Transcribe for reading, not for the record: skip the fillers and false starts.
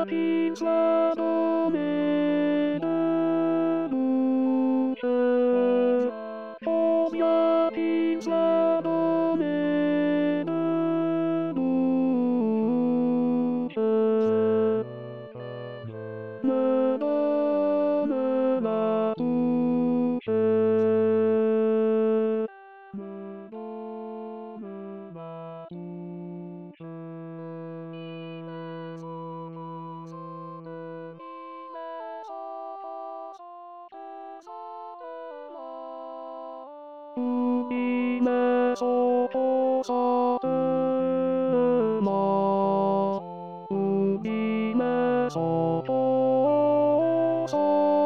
ピザのメルシェフォヤピザのメルシェムラムラトゥシェムラムラトゥシ海めそとさてま海めそとさ